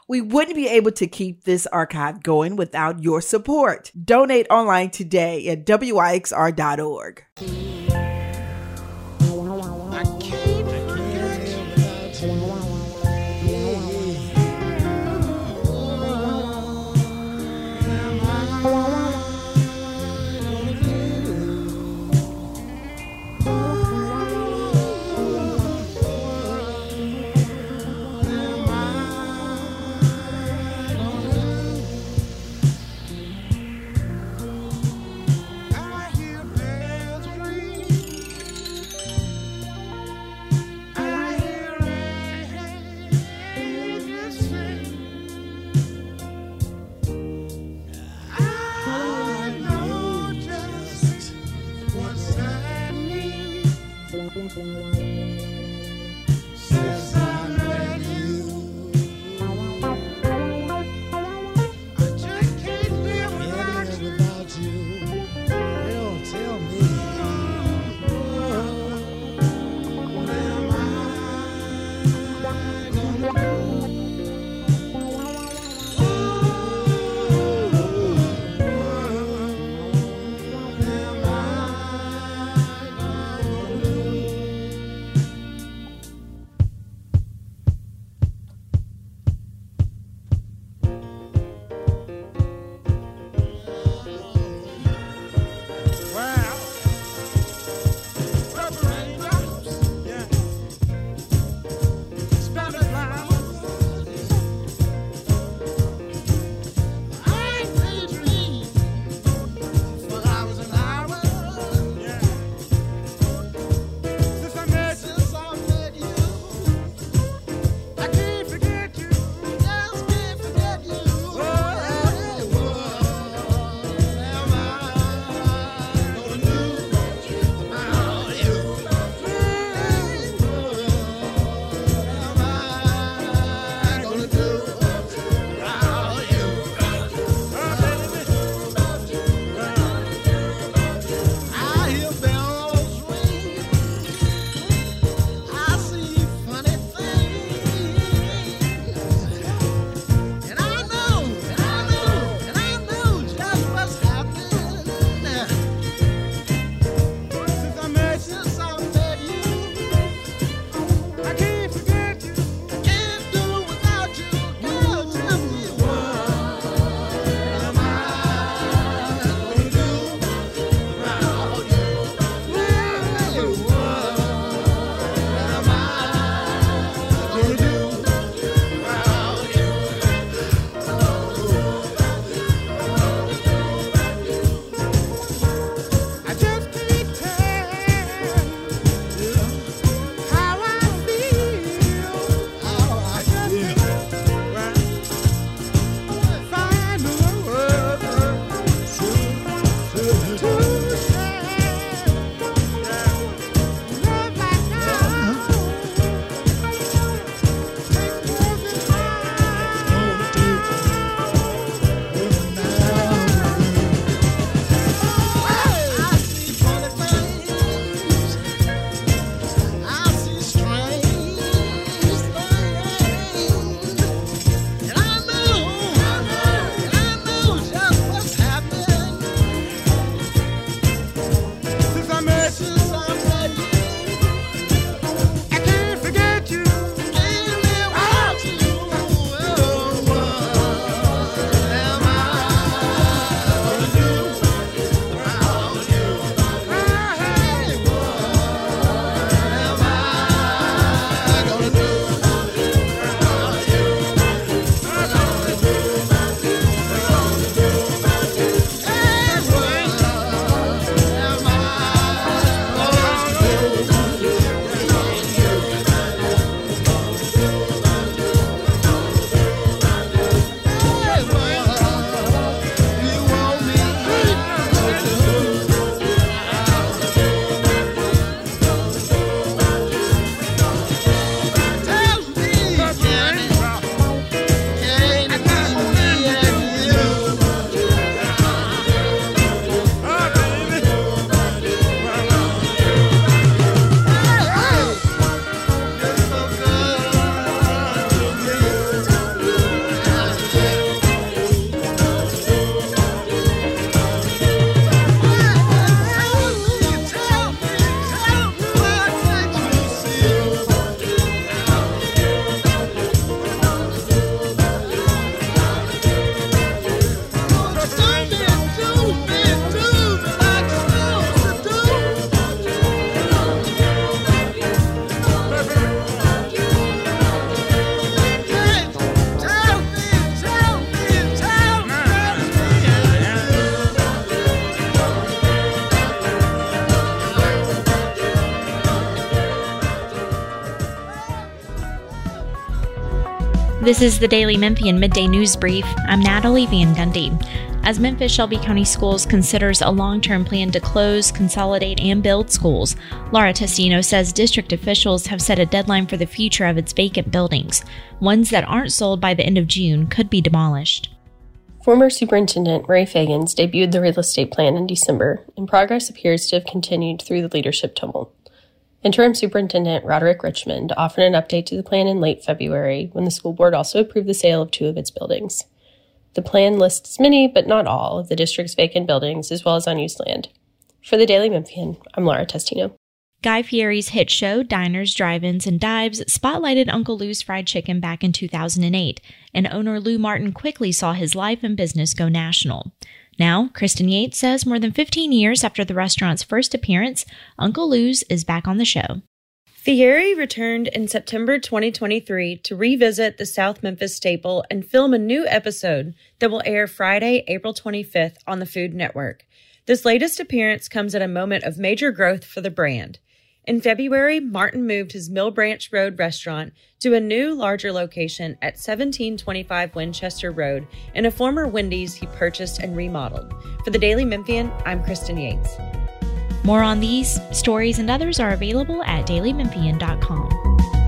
We wouldn't be able to keep this archive going without your support. Donate online today at wyxr.org. I hear bells ring. This is the Daily Memphian Midday News Brief. I'm Natalie Van Gundy. As Memphis Shelby County Schools considers a long-term plan to close, consolidate, and build schools, Laura Testino says district officials have set a deadline for the future of its vacant buildings. Ones that aren't sold by the end of June could be demolished. Former Superintendent Ray Fagans debuted the real estate plan in December, and progress appears to have continued through the leadership tumult. Interim Superintendent Roderick Richmond offered an update to the plan in late February when the school board also approved the sale of 2 of its buildings. The plan lists many, but not all, of the district's vacant buildings as well as unused land. For the Daily Memphian, I'm Laura Testino. Guy Fieri's hit show, Diners, Drive-Ins, and Dives spotlighted Uncle Lou's Fried Chicken back in 2008, and owner Lou Martin quickly saw his life and business go national. Now, Kristen Yates says more than 15 years after the restaurant's first appearance, Uncle Lou's is back on the show. Fieri returned in September 2023 to revisit the South Memphis staple and film a new episode that will air Friday, April 25th on the Food Network. This latest appearance comes at a moment of major growth for the brand. In February, Martin moved his Mill Branch Road restaurant to a new, larger location at 1725 Winchester Road in a former Wendy's he purchased and remodeled. For the Daily Memphian, I'm Kristen Yates. More on these stories and others are available at dailymemphian.com.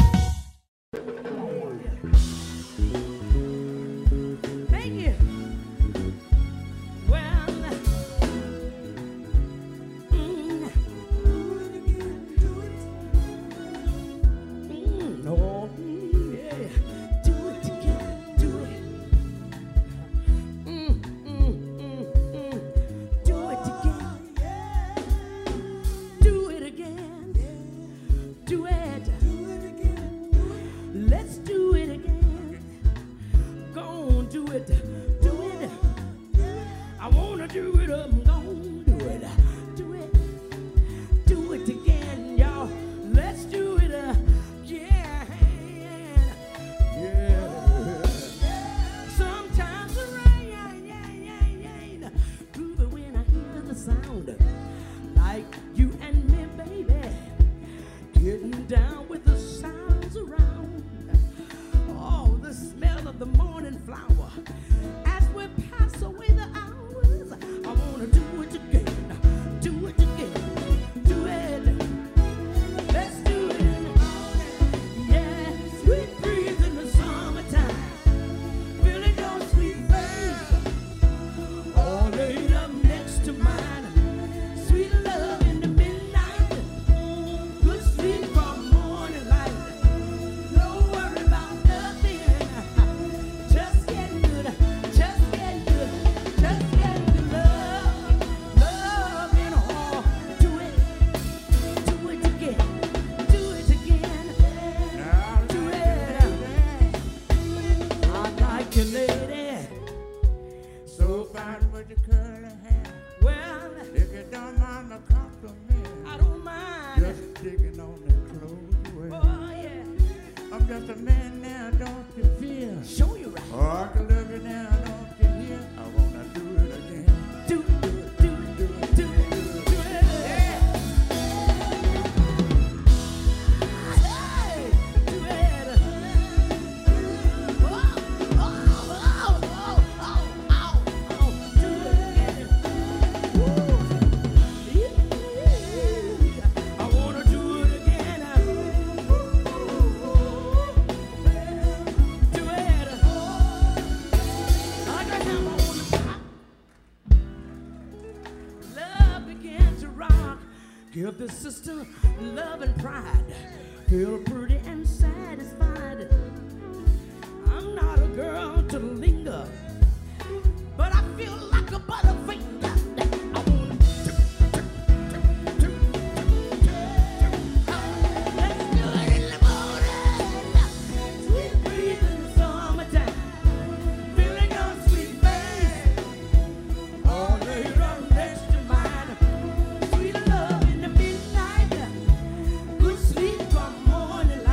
Give the sister love and pride. Feel pretty and satisfied. I'm not a girl to linger, but I feel like a butterfinger. I wanna let's do it in the morning. Sweet breeze in the summertime. Feeling your sweet face. All laid up next to mine. Sweet love in the midnight. Good sleep from morning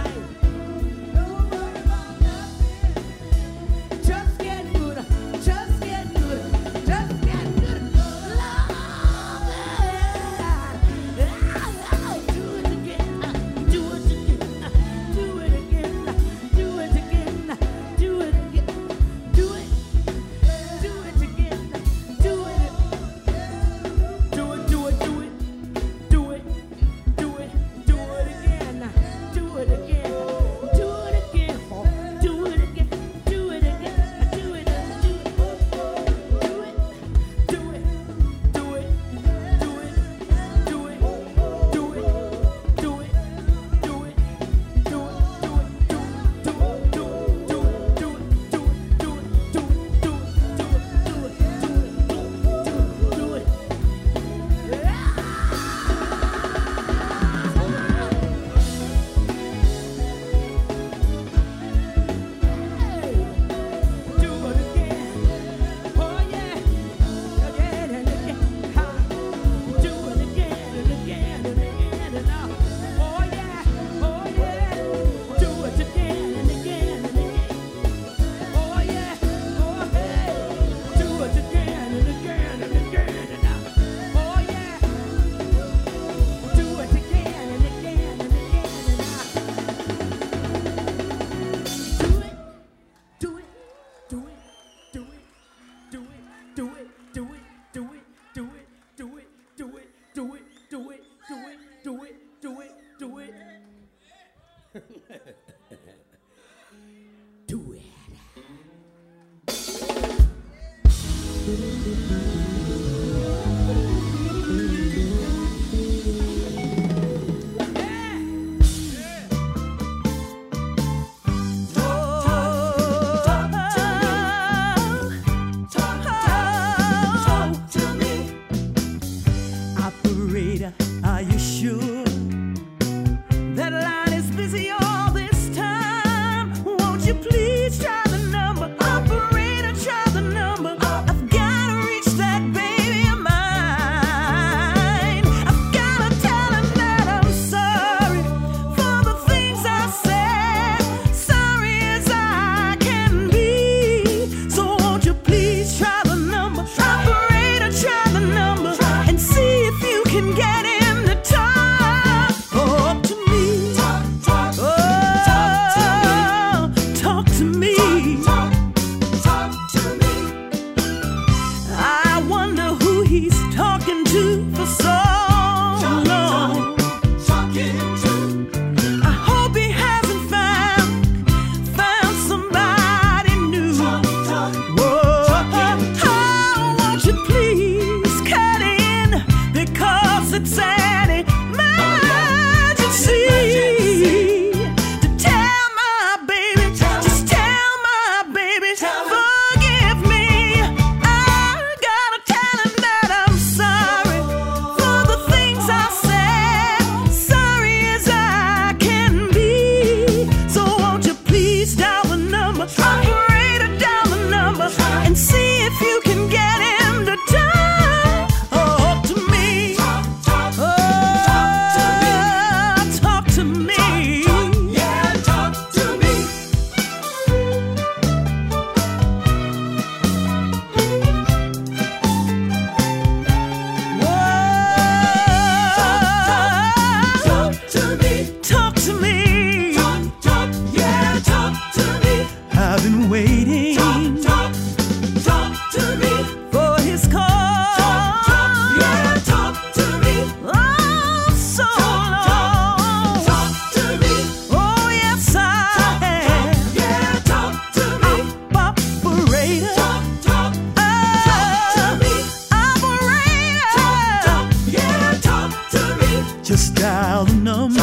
Just dial the number.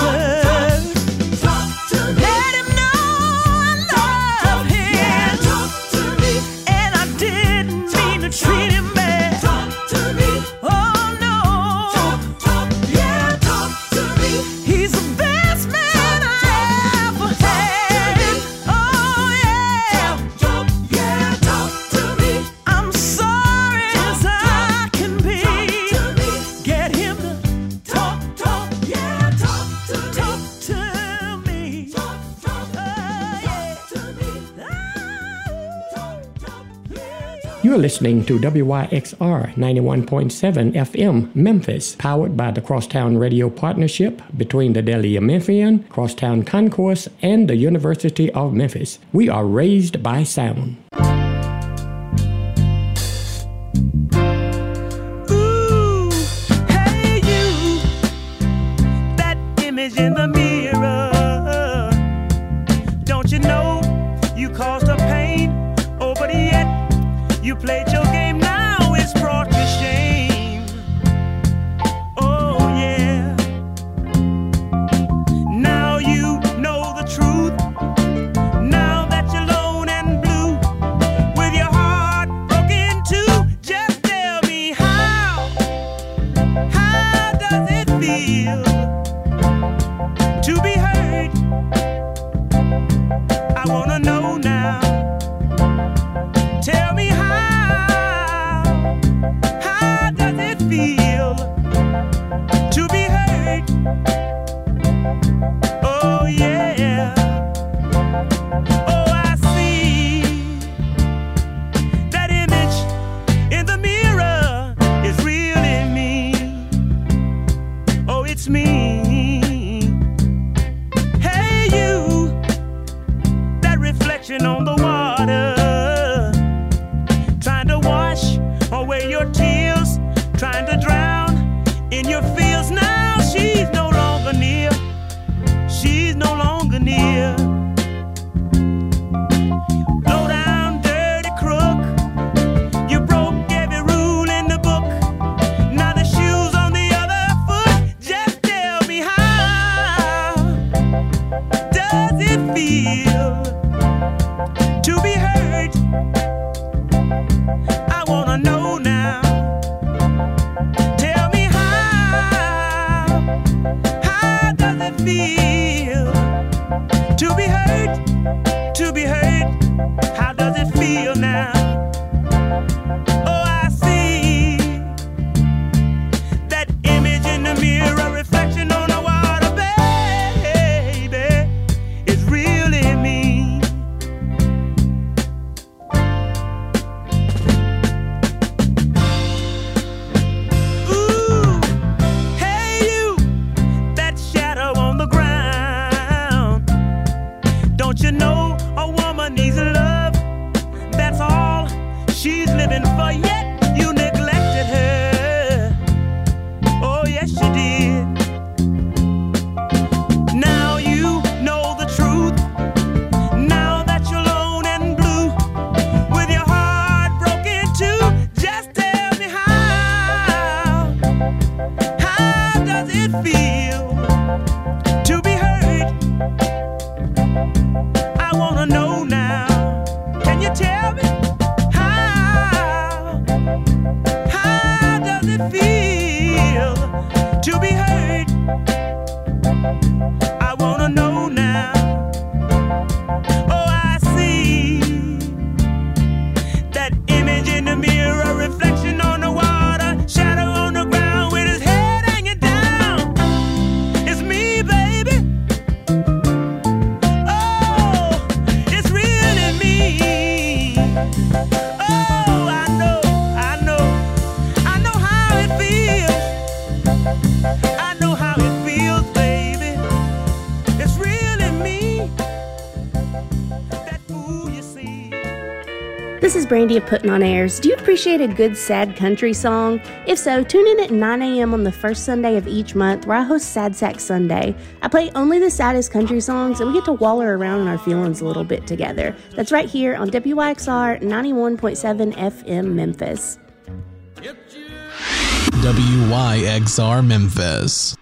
Let him know I love him. Yeah, talk to me. And I didn't mean to treat him bad. Talk to me. Oh no. Talk, yeah, talk to me. He's the best man I ever had. Oh yeah. Talk, yeah, talk to me. I'm sorry as I can be. Get him to talk. You're listening to WYXR 91.7 FM Memphis, powered by the Crosstown Radio Partnership between the Delhi Memphian, Crosstown Concourse, and the University of Memphis. We are raised by sound. Ooh, hey you, that image in the mirror. Don't you know you caused her pain? Oh, but yet you played your game, now it's brought to shame. Oh yeah. Now you know the truth. Now that you're alone and blue, with your heart broken too, just tell me how does it feel to be hurt? I wanna know now. Tell me how does it feel to be hurt? Oh yeah. Oh, I see that image in the mirror is really me. Oh, it's me. Hey you, that reflection on the water, trying to wash away your tears, trying to drown in your fears. Now she's no longer near. She's no longer near. Low down, dirty crook, you broke now. Oh, I see that image in the mirror, reflection on the water, baby, is really me. Ooh, hey you, that shadow on the ground. Don't you know a woman needs love? That's all she's living for, yet you neglected her. Oh, yes, you did. Now you know the truth. Now that you're alone and blue, with your heart broken too, just tell me how does it feel to be hurt? I wanna know now. Can you tell me how does it feel to be hurt? I wanna know now. Oh, I see that image in the mirror, reflection on the water, shadow on the ground with his head hanging down. It's me, baby. Oh, it's really me. Oh, I know how it feels. I know how it feels, baby. It's really me. That fool you see. This is Brandy of Putting on Airs. Do you appreciate a good sad country song? If so, tune in at 9 a.m. on the first Sunday of each month where I host Sad Sack Sunday. I play only the saddest country songs and we get to waller around in our feelings a little bit together. That's right here on WYXR 91.7 FM Memphis. WYXR Memphis.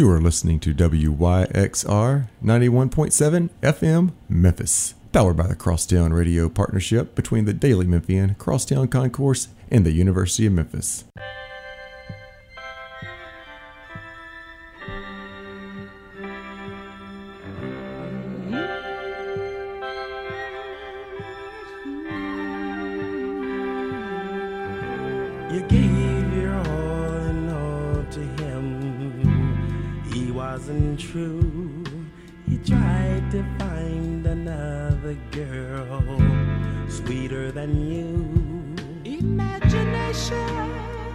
You are listening to WYXR 91.7 FM Memphis, powered by the Crosstown Radio Partnership between the Daily Memphian, Crosstown Concourse, and the University of Memphis. You gave your all and all to him. He wasn't true. He tried to find another girl sweeter than you. Imagination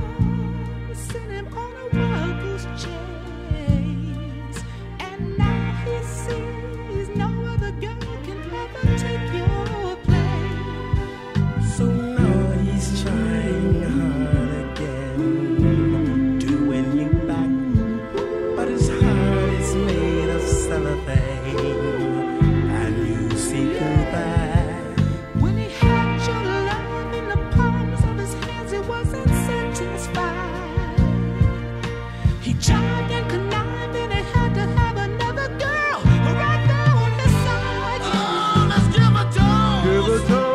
sent him on a wild goose chase, and now he sees no other girl can ever take your place. So now he's trying hard again to win you back, but his heart is made of cellophane, and you see through that. When he had your love in the palms of his hands, he wasn't satisfied. He tried and connived, and he had to have another girl right there on his side. Oh, let's give a toast. Give a toast.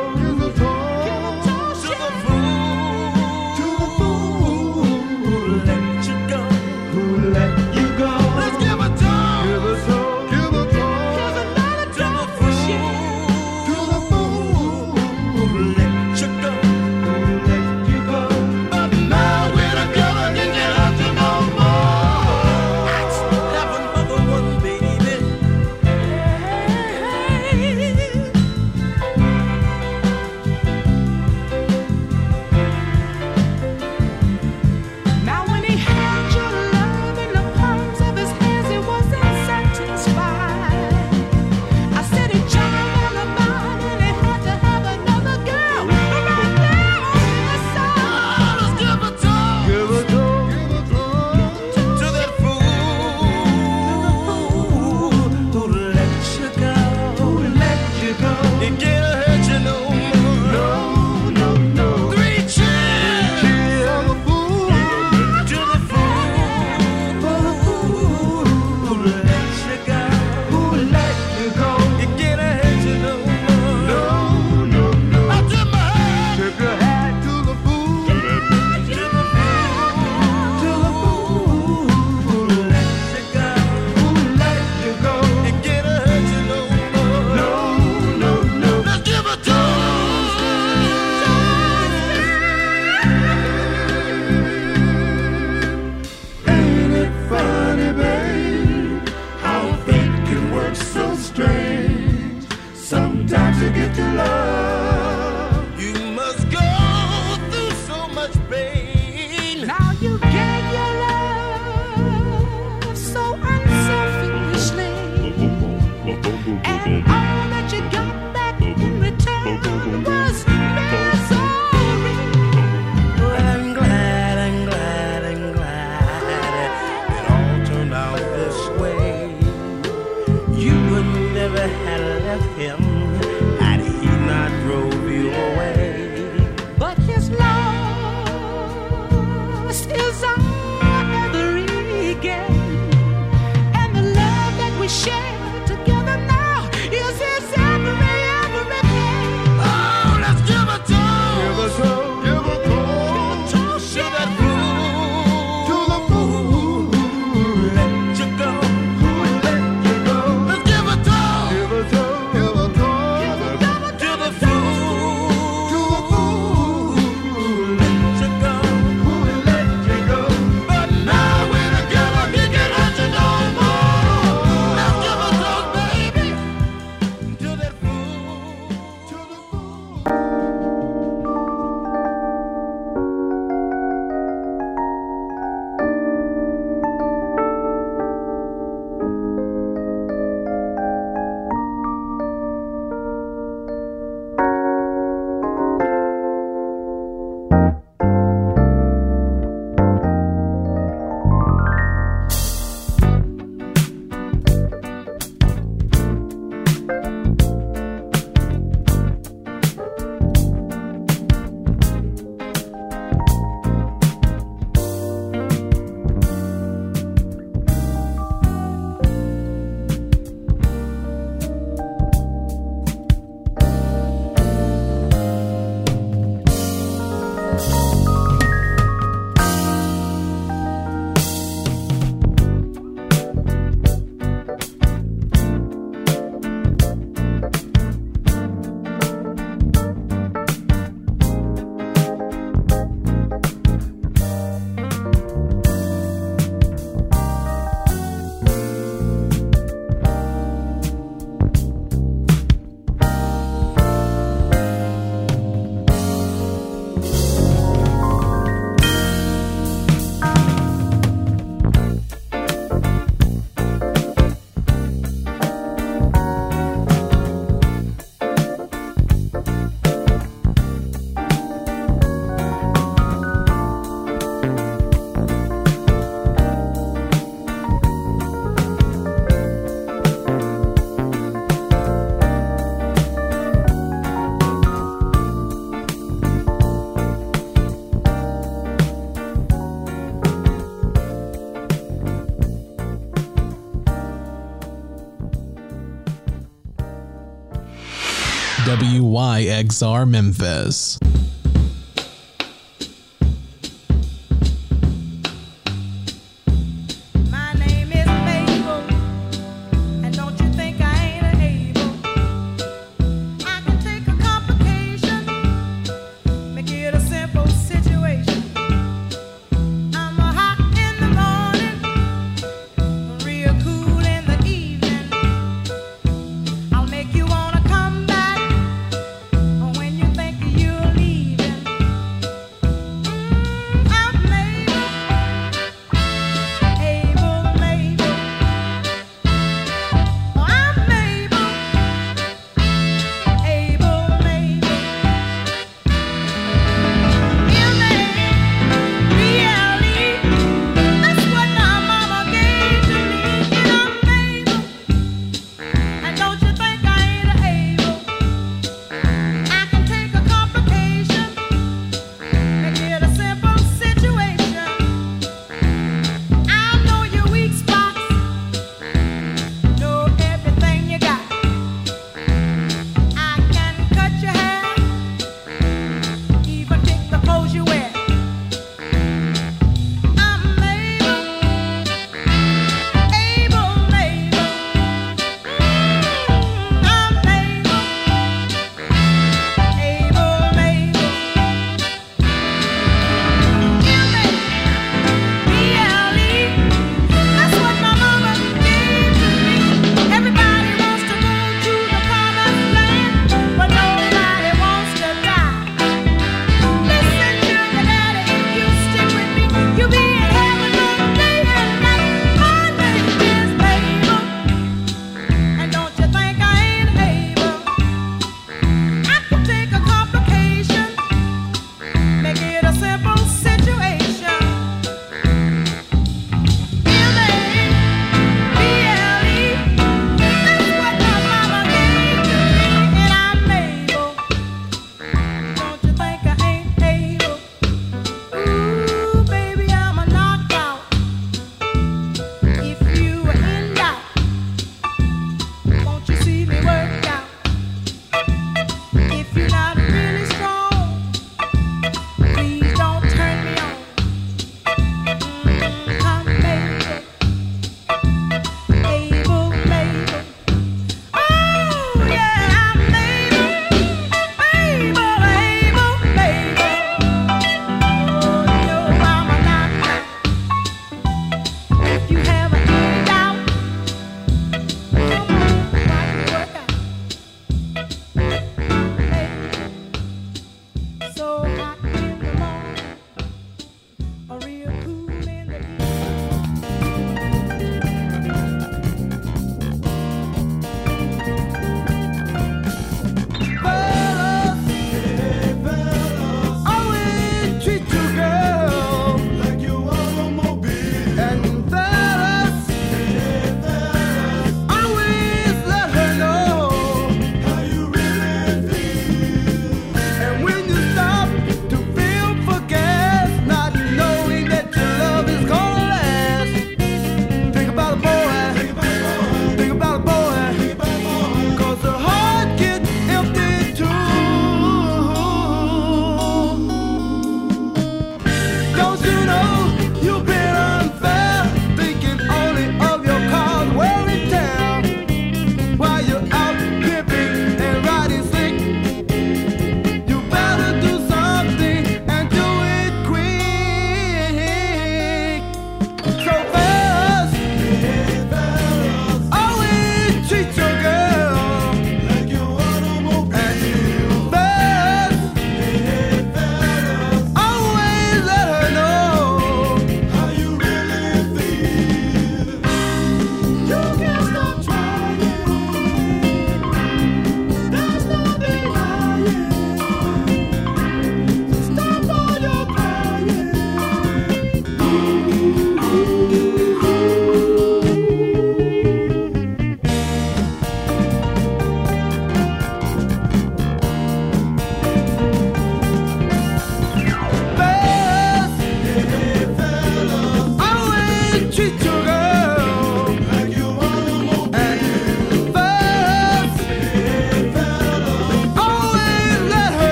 Give a toast. WYXR Memphis. My name is Mabel, and don't you think I ain't able? I can take a complication, make it a simple situation. I'm a hot in the morning, real cool in the evening. I'll make you wanna come back when you think you're leaving.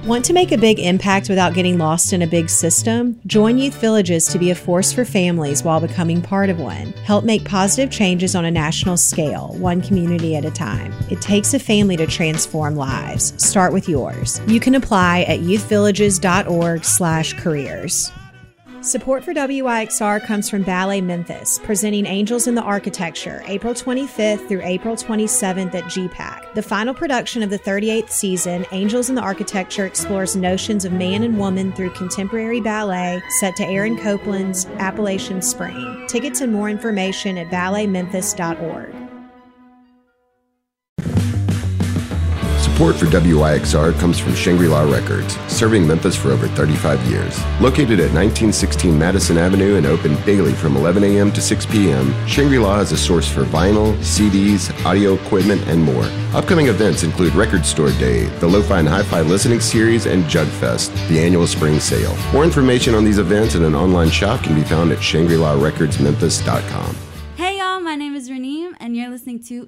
Want to make a big impact without getting lost in a big system? Join Youth Villages to be a force for families while becoming part of one. Help make positive changes on a national scale, one community at a time. It takes a family to transform lives. Start with yours. You can apply at youthvillages.org/careers. Support for WYXR comes from Ballet Memphis, presenting Angels in the Architecture, April 25th through April 27th at GPAC. The final production of the 38th season, Angels in the Architecture explores notions of man and woman through contemporary ballet set to Aaron Copland's Appalachian Spring. Tickets and more information at balletmemphis.org. Support for WYXR comes from Shangri-La Records, serving Memphis for over 35 years. Located at 1916 Madison Avenue and open daily from 11 a.m. to 6 p.m., Shangri-La is a source for vinyl, CDs, audio equipment, and more. Upcoming events include Record Store Day, the Lo-Fi and Hi-Fi Listening Series, and Jug Fest, the annual spring sale. More information on these events and an online shop can be found at ShangriLaRecordsMemphis.com. Hey y'all, my name is Raneem, and you're listening to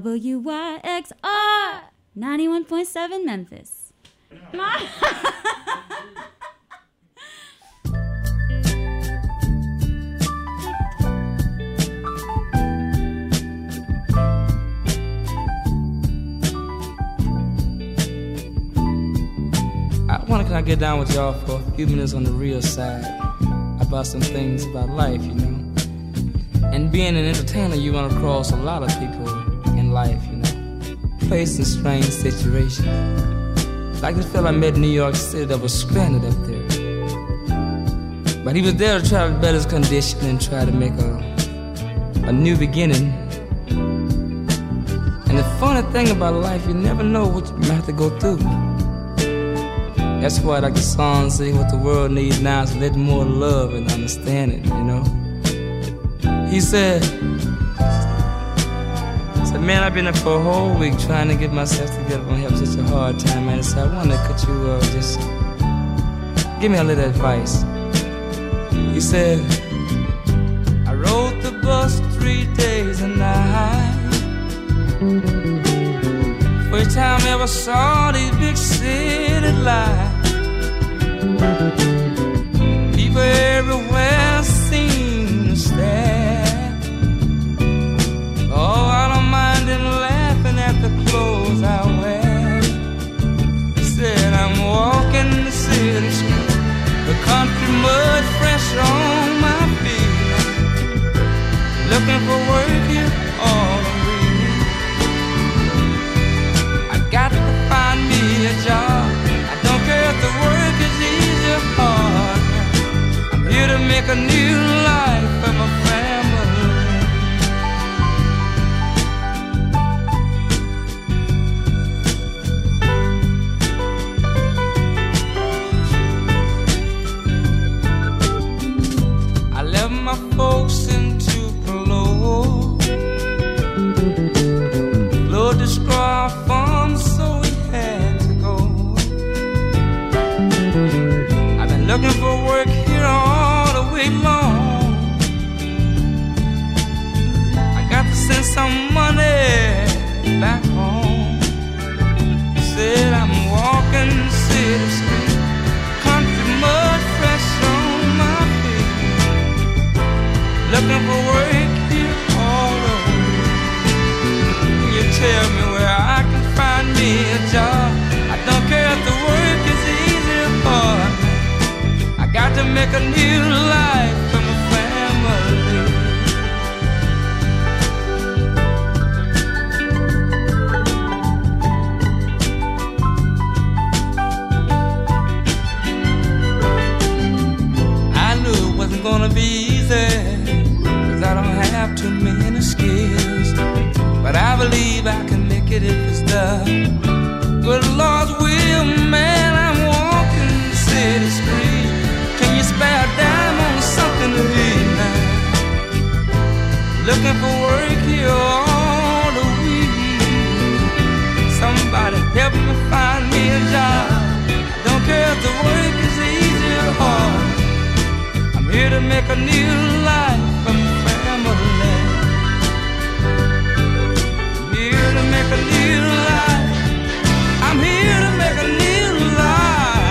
WYXR 91.7 Memphis. Can I get down with y'all for a few minutes on the real side about some things about life, you know? And being an entertainer, you run across a lot of people in life, you know, faced in strange situations. Like this fella I met in New York City that was stranded up there. But he was there to try to better his condition and try to make a new beginning. And the funny thing about life, you never know what you might have to go through. That's why, like the song say, what the world needs now is a little more love and understanding, you know. He said, man, I've been up for a whole week trying to get myself together. I'm having such a hard time, man. So I wonder, could you just give me a little advice? He said, I rode the bus 3 days and nights. First time I ever saw these big city lights. People everywhere seem to stare. Oh, I don't mind them laughing at the clothes I wear. He said, I'm walking the city street, the country mud fresh on my feet, looking for work here all the week. I got to find me a job. I don't care if the work is easy or hard. I'm here to make a new life for my family. My folks into Tupelo, Lord destroy our farm, so we had to go. I've been looking for work here all the week long. I got to send some money back home. Said I'm walking the city street, country mud fresh on my feet, looking for work here all over. Can you tell me where I can find me a job? I don't care if the work is easy or hard. I got to make a new life for my family. I knew it wasn't gonna be easy, I don't have too many skills, but I believe I can make it if it's done. Good Lord's will, man, I'm walking the city street. Can you spare a dime on something to eat now? Looking for work here all the week. Somebody help me find me a job. Don't care if the work is easy or hard. I'm here to make a new life for my family. I'm here to make a new life. I'm here to make a new life.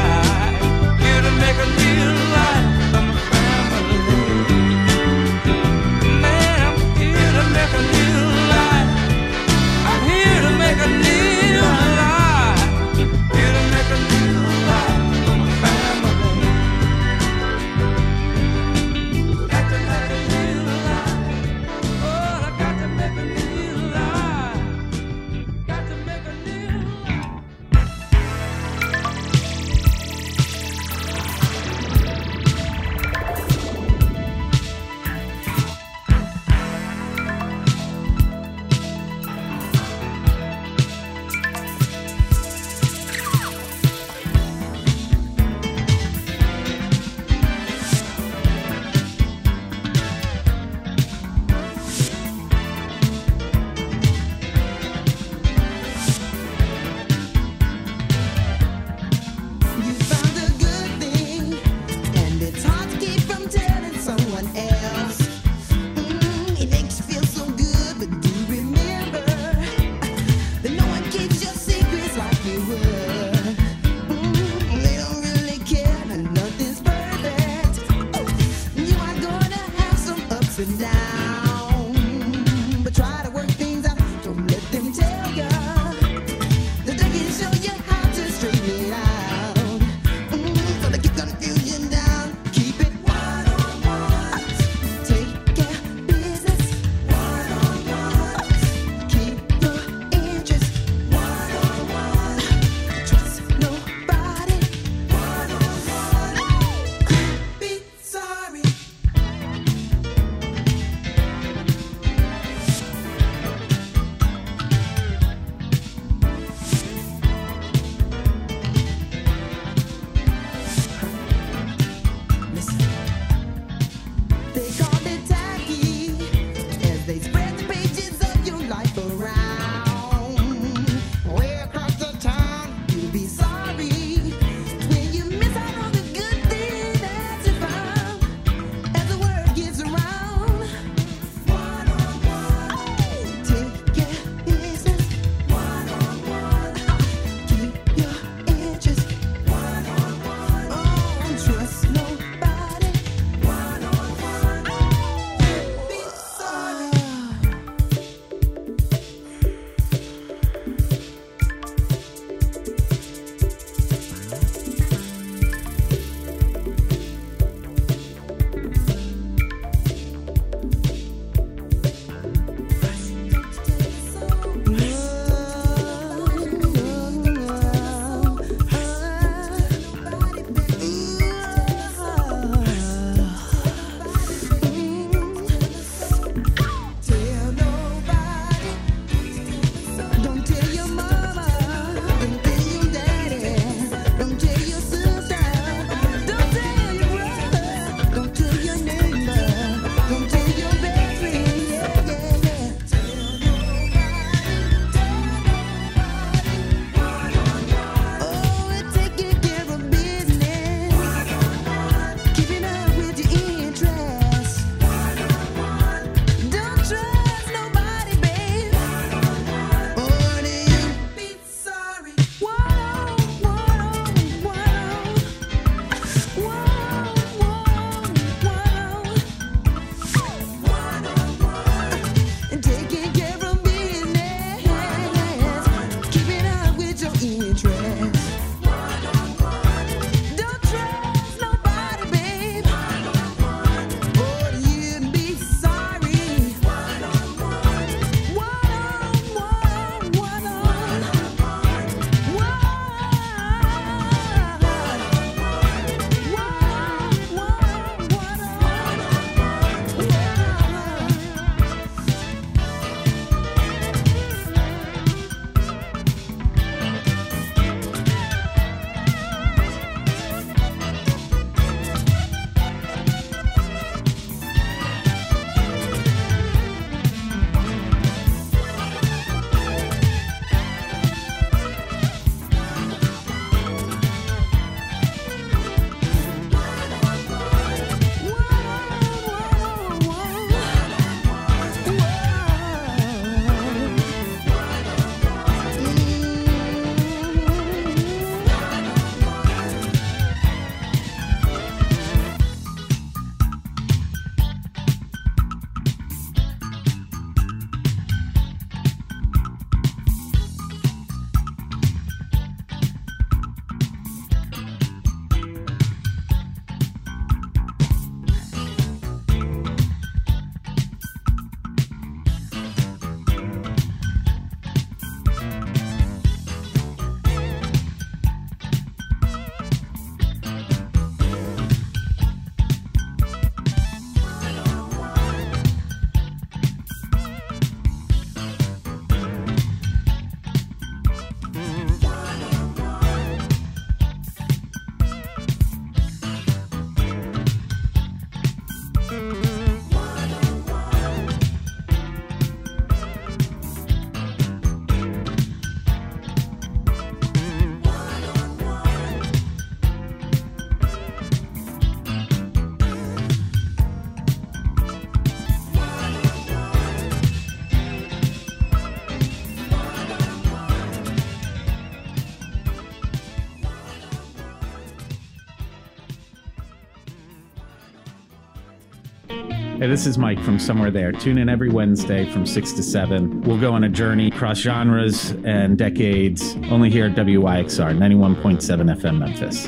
Hey, this is Mike from Somewhere There. Tune in every Wednesday from 6 to 7. We'll go on a journey across genres and decades, only here at WYXR 91.7 FM Memphis.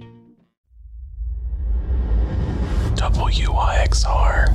WYXR.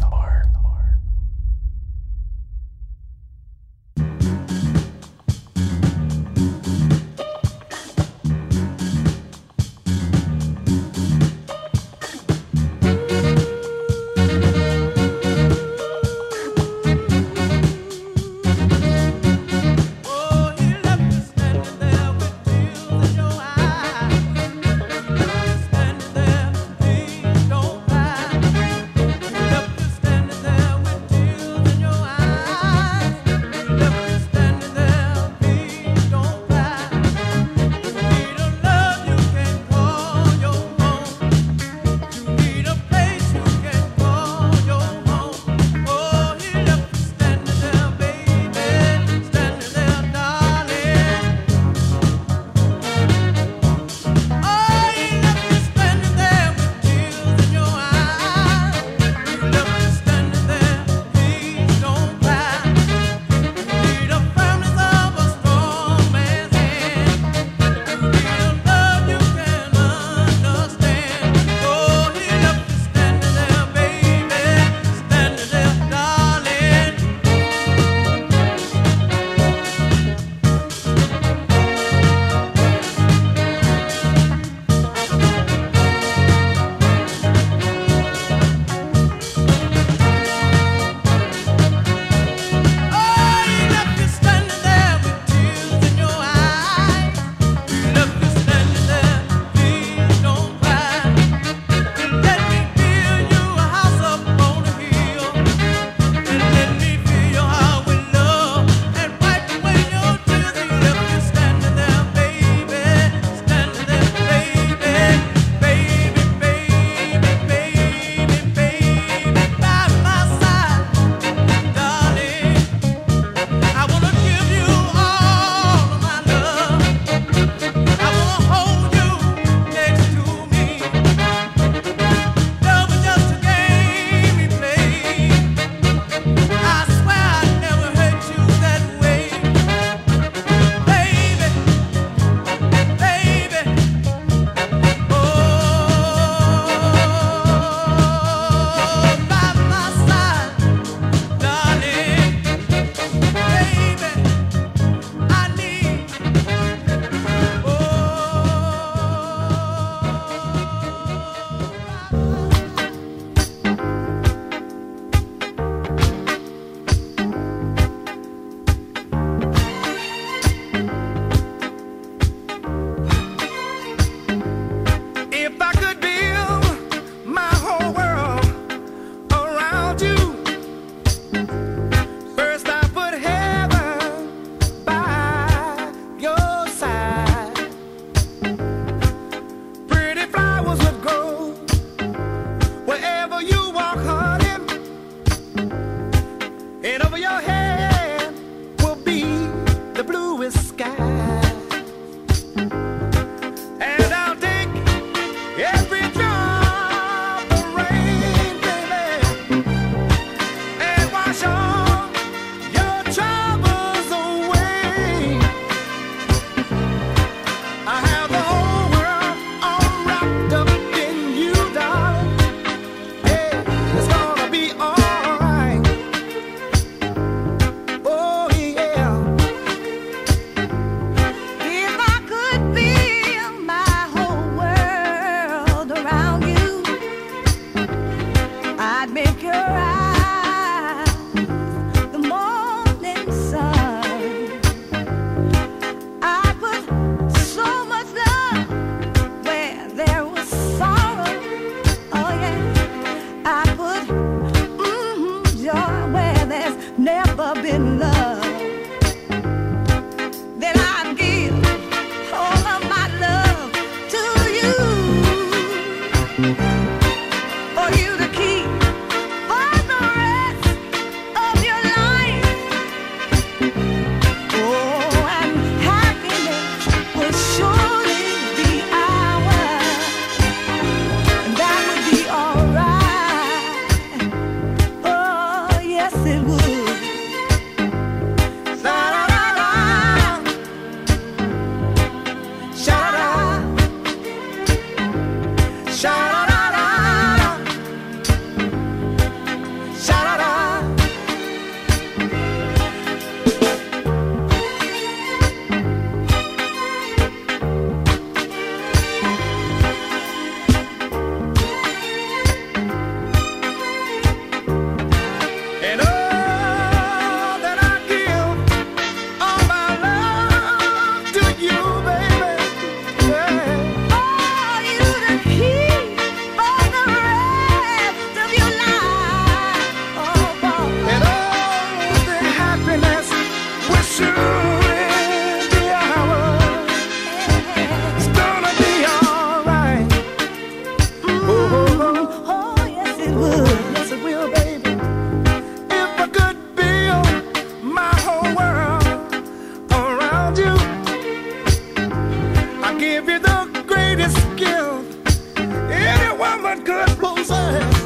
give you the greatest gift any woman could possess.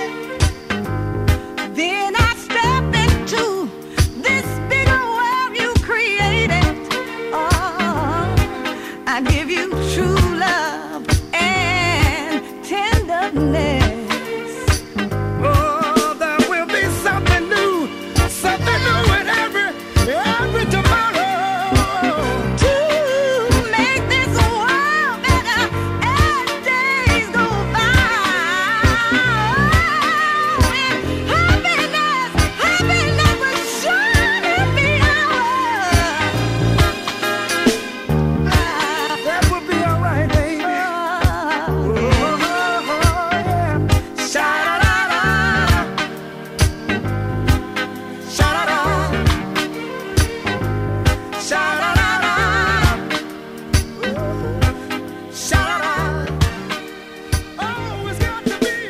Then I step into this bigger world you created. Oh, I give you true love and tenderness. Oh, there will be something new in every tomorrow. To make this world better as days go by. And happiness will surely be ours. That will be alright, baby. Yeah. Sha-da-da-da. Sha-da-da. Sha-da-da-da. Sha-da-da. Oh, it's got to be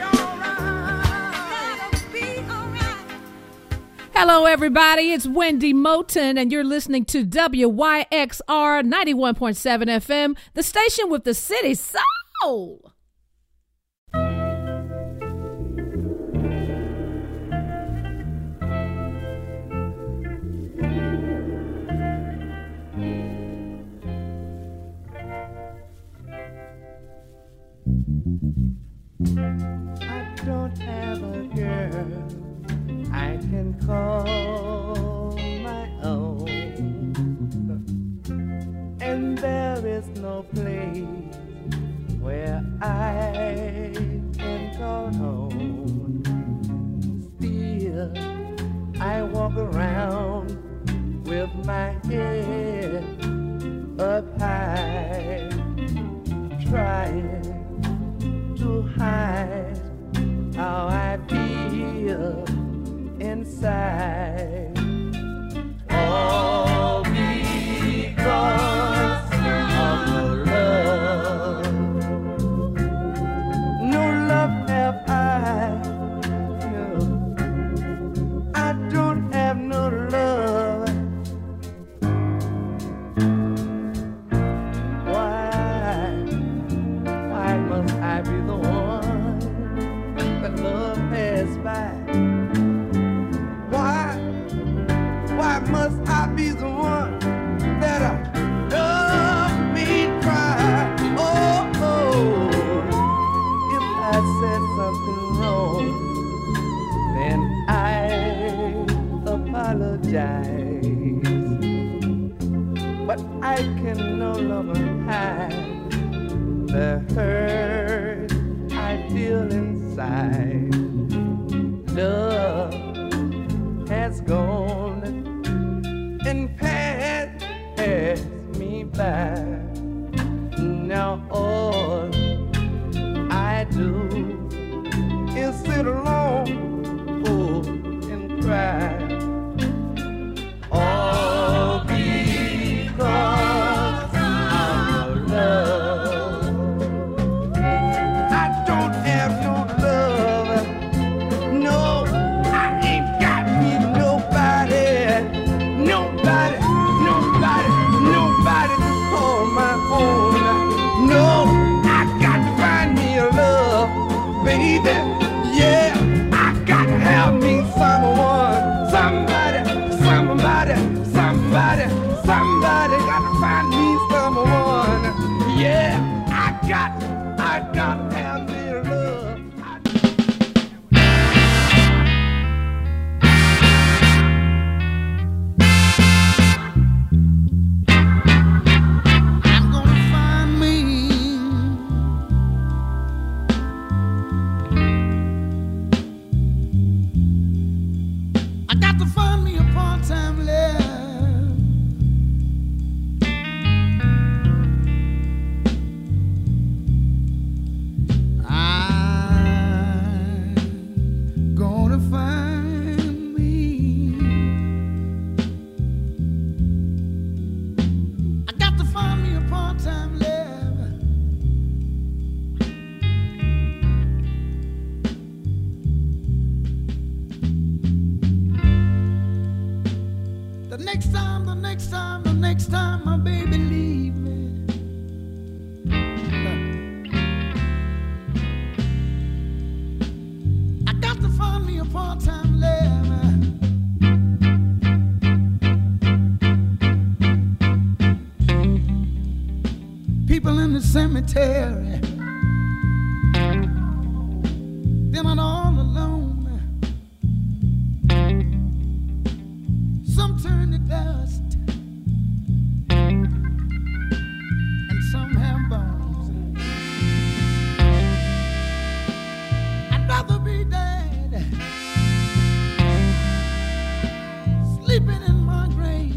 alright. Hello, everybody. It's Wendy Moten, and you're listening to WYXR 91.7 FM, the station with the city soul. I don't have a girl I can call my own, and there is no place where I can call home. Still, I walk around with my head up high, trying to hide how I feel inside. All because of no love. No love have I. No, I don't have no love. Why must I be the one that love has by? Why must I be the one that love me cry? Oh, if I said something wrong, then I apologize. But I can no longer hide the hurt I feel inside. Love has gone and passed me by. Now all I do is sit alone, and cry. All because of love. I don't have no love. No, I ain't got me nobody to call my own. No, I got to find me a love, baby. Yeah, I got to have me someone, somebody got to find me someone. Yeah, I got to have me a love. I got to find me a part-time love. I'm gonna find me. I got to find me a part-time love. The next time my baby leave me, in the cemetery. Then I know